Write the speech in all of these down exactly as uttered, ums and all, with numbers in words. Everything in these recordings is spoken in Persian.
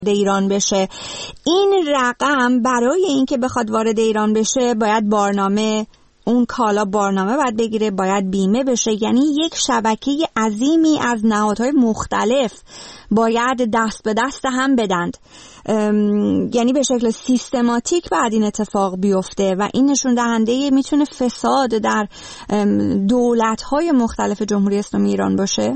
ایران بشه. این رقم برای اینکه بخواد وارد ایران بشه باید بارنامه، اون کالا بارنامه باید بگیره، باید بیمه بشه. یعنی یک شبکه عظیمی از نهادهای مختلف باید دست به دست هم بدند، یعنی به شکل سیستماتیک بعد این اتفاق بیفته و این نشون دهنده میتونه فساد در دولت‌های مختلف جمهوری اسلامی ایران باشه.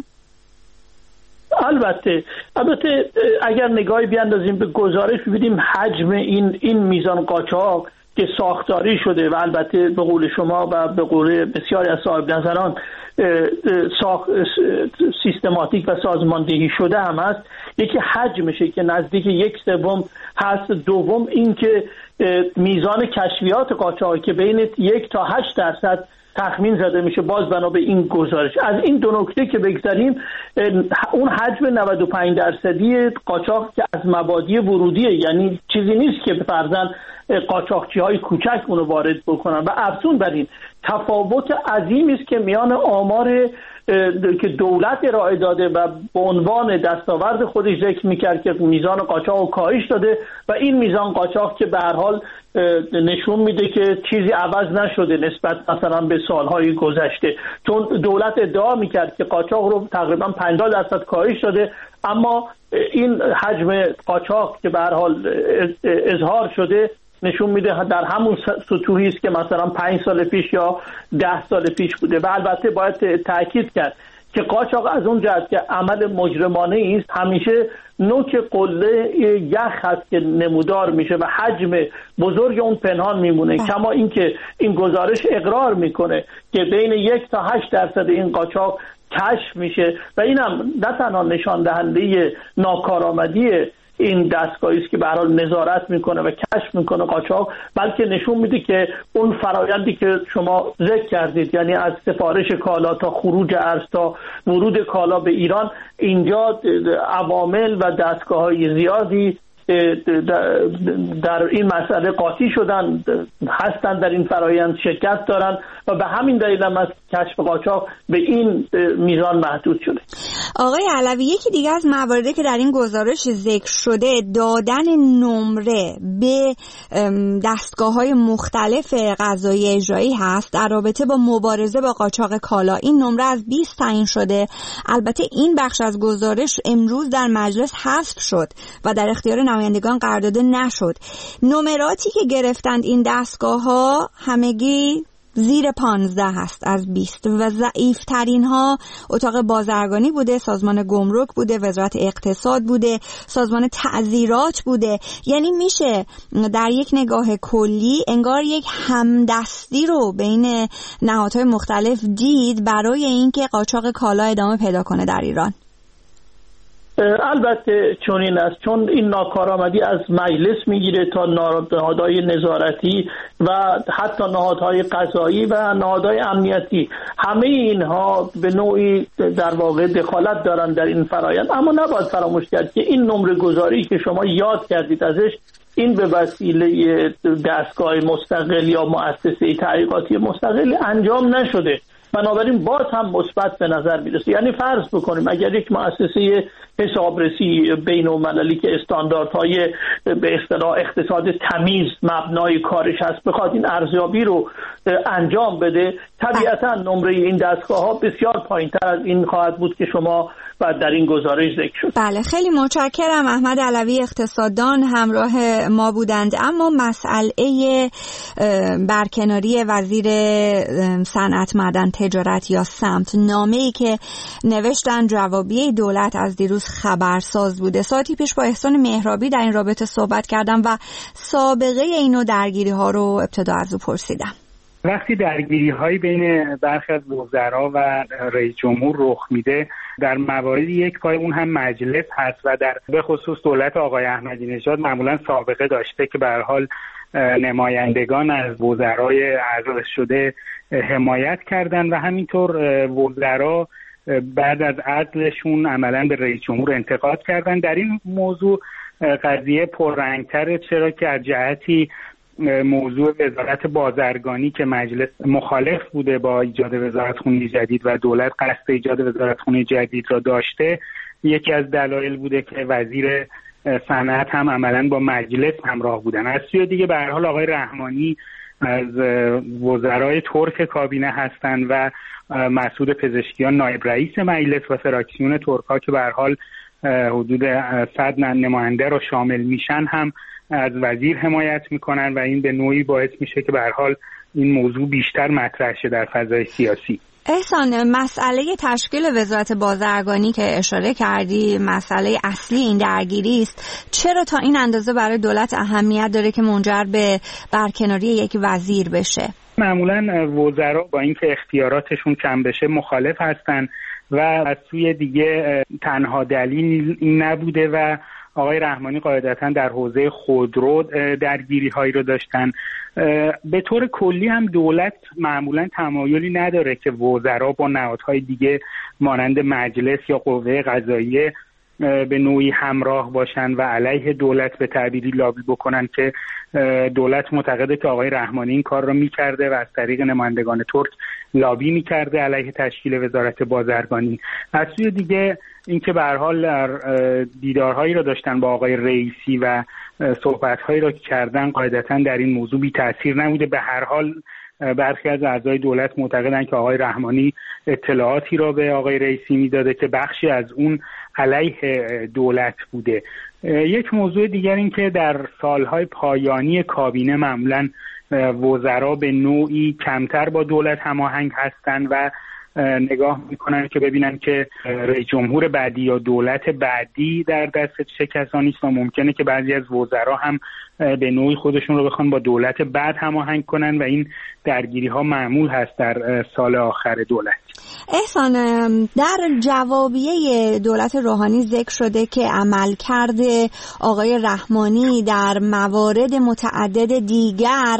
البته البته اگر نگاهی بیاندازیم به گزارش ببینیم حجم این این میزان قاچاق که ساختاری شده و البته به قول شما و به قول بسیاری از صاحب نظران ساخت سیستماتیک و سازماندهی شده هم هست، یکی حجمشه که نزدیک یک سوم هست. دوم این که میزان کشفیات قاچاقی که بین یک تا هشت درصد تخمین زده میشه باز بنا به این گزارش. از این دو نکته که بگذاریم، اون حجم نود و پنج درصدی قاچاق که از مبادی ورودیه، یعنی چیزی نیست که فرضاً قاچاقچی های کوچک اونو وارد بکنن و افزون بر این تفاوت عظیمی است که میان آمار که دولت ارائه داده و به عنوان دستاورد خودش ذکر میکرد که میزان قاچاق کاهش داده و این میزان قاچاق که به هر حال نشون میده که چیزی عوض نشده نسبت مثلا به سالهای گذشته، چون دولت ادعا میکرد که قاچاق رو تقریبا پنجاه درصد کاهش داده، اما این حجم قاچاق که به هر حال اظهار شده نشون میده در همون سطوحی است که مثلا پنج سال پیش یا ده سال پیش بوده. و البته باید تاکید کرد که قاچاق از اون جهت که عمل مجرمانه است همیشه نوک قله یخ هست که نمودار میشه و حجم بزرگ اون پنهان میمونه، کما اینکه این گزارش اقرار میکنه که بین یک تا هشت درصد این قاچاق کشف میشه و اینم نه تنها نشان دهنده ناکارآمدی این دستگاهی است که به هر حال نظارت میکنه و کشف میکنه قاچاق، بلکه نشون میده که اون فرایندی که شما ذکر کردید، یعنی از سفارش کالا تا خروج ارز تا ورود کالا به ایران، اینجا عوامل و دستگاه‌های زیادی در این مسئله قاطی شدن، هستن در این فرایند شرکت دارن و به همین دلیل هم از کشف قاچاق به این میزان محدود شده. آقای علوی، یکی دیگه از مواردی که در این گزارش ذکر شده دادن نمره به دستگاه‌های مختلف قضایی اجرایی هست در رابطه با مبارزه با قاچاق کالا. این نمره از بیست تعیین شده. البته این بخش از گزارش امروز در مجلس حذف شد و در اختیار نمایندگان قرار داده نشد. نمراتی که گرفتند این دستگاه‌ها همگی زیر پانزده هست از بیست و ضعیف ترین ها اتاق بازرگانی بوده، سازمان گمرک بوده، وزارت اقتصاد بوده، سازمان تعزیرات بوده. یعنی میشه در یک نگاه کلی انگار یک همدستی رو بین نهادهای مختلف دید برای اینکه قاچاق کالا ادامه پیدا کنه در ایران. البته چون این است، چون این ناکارآمدی از مجلس میگیره تا نهادهای نظارتی و حتی نهادهای قضایی و نهادهای امنیتی، همه اینها به نوعی در واقع دخالت دارن در این فرایند. اما نباید فراموش کرد که این نمره گذاری که شما یاد کردید ازش، این به وسیله دستگاه مستقل یا مؤسسه تحقیقاتی مستقل انجام نشده، بنابراین باز هم مثبت به نظر میرسه. یعنی فرض بکنیم اگر یک مؤسسه حسابرسی بین‌المللی که استانداردهای به اصطلاح اقتصاد تمیز مبنای کارش هست بخواد این ارزیابی رو انجام بده، طبیعتا نمره این دستگاه‌ها بسیار پایین‌تر از این خواهد بود که شما و در این گزارش ذکر شد. بله، خیلی متشکرم. احمد علوی اقتصاددان همراه ما بودند. اما مسئله برکناری وزیر صنعت، معدن، تجارت یا سمت، نامه‌ای که نوشتن جوابیه دولت از دیروز خبرساز بوده. ساعتی پیش با احسان مهرابی در این رابطه صحبت کردم و سابقه اینو درگیری ها رو ابتدا از او پرسیدم. وقتی درگیری هایی بین برخی از وزرا و رئیس جمهور رخ میده، در موارد یک پای اون هم مجلس هست و در به خصوص دولت آقای احمدی نژاد معمولا سابقه داشته که به هر حال نمایندگان از وزرای اعزا شده حمایت کردن و همینطور وزرا بعد از عزلشون عملا به رئیس جمهور انتقاد کردن. در این موضوع قضیه پررنگ‌تره، چرا که از جهتی موضوع وزارت بازرگانی که مجلس مخالف بوده با ایجاد وزارتخونه جدید و دولت قصد ایجاد وزارتخونه جدید را داشته، یکی از دلایل بوده که وزیر صنعت هم عملاً با مجلس همراه بودن. از سوی دیگه به هر حال آقای رحمانی از وزرای ترک کابینه هستند و مسعود پزشکیان نایب رئیس مجلس و فراکسیون ترک‌ها که به هر حال حدود صد نماینده رو شامل میشن هم از وزیر حمایت میکنن و این به نوعی باعث میشه که به هر حال این موضوع بیشتر مطرح شه در فضای سیاسی. احسان، مسئله تشکیل وزارت بازرگانی که اشاره کردی مسئله اصلی این درگیری است. چرا تا این اندازه برای دولت اهمیت داره که منجر به برکناری یک وزیر بشه؟ معمولا وزرا با اینکه اختیاراتشون کم بشه مخالف هستن و از سوی دیگه تنها دلیل این نبوده و آقای رحمانی قاعدتا در حوزه خودرو درگیری هایی رو داشتن. به طور کلی هم دولت معمولا تمایلی نداره که وزرا با نهادهای دیگه مانند مجلس یا قوه قضاییه به نوعی همراه باشن و علیه دولت به تعبیری لابی بکنن که دولت معتقده که آقای رحمانی این کار رو میکرده و از طریق نمایندگان ترک لابی میکرده علیه تشکیل وزارت بازرگانی. از سوی دیگه اینکه به هر حال دیدارهایی رو داشتن با آقای رئیسی و صحبت‌هایی رو کردن قاعدتاً در این موضوع بی تأثیر نبوده. به هر حال برخی از اعضای دولت معتقدن که آقای رحمانی اطلاعاتی را به آقای رئیسی میداده که بخشی از اون علیه دولت بوده. یک موضوع دیگر این که در سالهای پایانی کابینه معمولاً وزرا به نوعی کمتر با دولت هماهنگ هستند و نگاه میکنن که ببینن که رئیس جمهور بعدی یا دولت بعدی در دست چه کسانی است و ممکنه که بعضی از وزرا هم به نوعی خودشون رو بخوان با دولت بعد هماهنگ کنن و این درگیری ها معمول هست در سال آخر دولت. احسان، در جوابیه دولت روحانی ذکر شده که عملکرد آقای رحمانی در موارد متعدد دیگر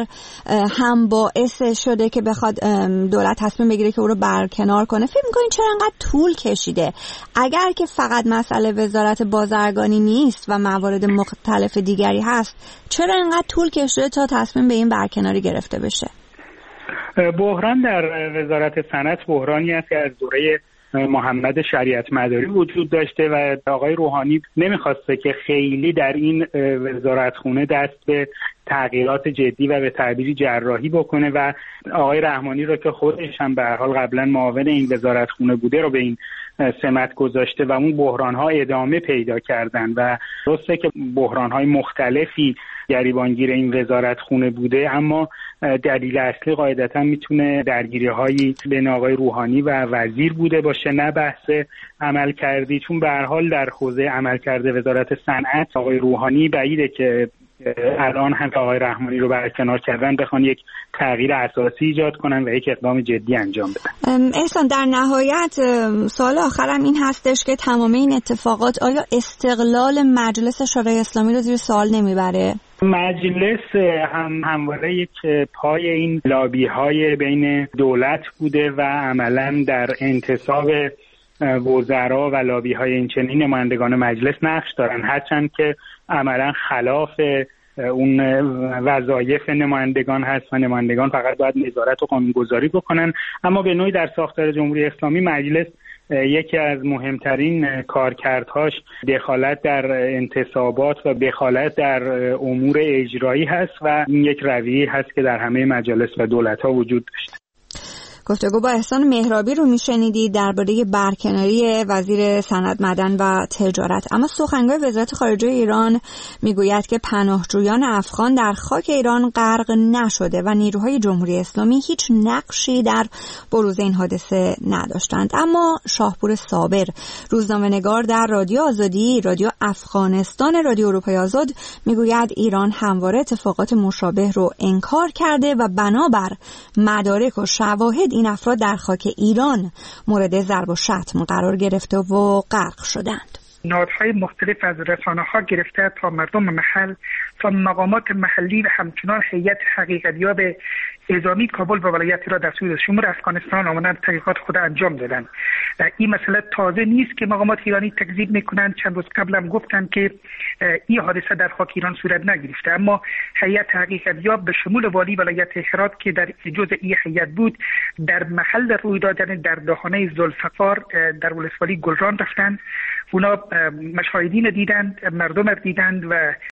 هم باعث شده که بخواد دولت تصمیم بگیره که او رو برکنار کنه. فکر می‌کنین چرا انقدر طول کشیده؟ اگر که فقط مسئله وزارت بازرگانی نیست و موارد مختلف دیگری هست، چرا انقدر طول کشیده تا تصمیم به این برکناری گرفته بشه؟ بحران در وزارت صنعت بحرانی است که از دوره محمد شریعت مداری وجود داشته و آقای روحانی نمیخواسته که خیلی در این وزارتخونه دست به تغییرات جدی و به تعبیری جراحی بکنه و آقای رحمانی رو که خودش هم به هر حال قبلا معاون این وزارتخونه بوده رو به این سمت گذاشته و اون بحران‌ها ادامه پیدا کردن و درسته که بحران‌های مختلفی گریبانگیر این وزارتخونه بوده، اما دلیل اصلی قاعدتا میتونه درگیری‌هایی بین آقای روحانی و وزیر بوده باشه، نه بحث عمل کردی، چون به هر حال در حوزه عمل کرده وزارت صنعت آقای روحانی بعیده که الان هم که آقای رحمانی رو برکنار کردن بخوان یک تغییر اساسی ایجاد کنن و یک اقدام جدی انجام بدن. احسان، در نهایت سوال آخرم این هستش که تمام این اتفاقات آیا استقلال مجلس شورای اسلامی رو زیر سوال نمیبره؟ مجلس هم همواره یک پای این لابی های بین دولت بوده و عملا در انتصاب وزرا و لابی های این چنین نمایندگان مجلس نقش دارن، هرچند که عملا خلاف اون وظایف نمایندگان هست و نمایندگان فقط باید نظارت و قانونگذاری بکنن. اما به نوعی در ساختار جمهوری اسلامی مجلس یکی از مهمترین کارکردهاش دخالت در انتصابات و دخالت در امور اجرایی هست و این یک رویه هست که در همه مجالس و دولت‌ها وجود داشته. گفتگو با احسان مهرابی رو میشنیدید درباره برکناری وزیر صنعت، معدن و تجارت. اما سخنگوی وزارت خارجه ایران میگوید که پناهجویان افغان در خاک ایران غرق نشده و نیروهای جمهوری اسلامی هیچ نقشی در بروز این حادثه نداشتند. اما شاهپور صابر، روزنامه‌نگار در رادیو آزادی، رادیو افغانستان، رادیو اروپای آزاد، میگوید ایران همواره اتفاقات مشابه رو انکار کرده و بنابر مدارک و شواهد این افراد در خاک ایران مورد ضرب و شتم قرار گرفته و غرق شدند. نهادهای مختلف از رسانه‌ها گرفته تا مردم محل تا مقامات محلی و همچنان هیئت حقیقتیاب اعزامی کابل و ولایت را در سوی شمول افغانستان آمدند، تحقیقات خود انجام دادند. این مسئله تازه نیست که مقامات ایرانی تکذیب میکنند. چند روز قبل هم گفتند که این حادثه در خاک ایران صورت نگرفته، اما هیئت حقیقتیاب به شمول والی ولایت هرات که در جزء این هیئت بود در محل رویداد در دهانه ذوالفقار در ولسوالی گلران رفتند. اونا مشاهدین دیدند، مردم دیدند و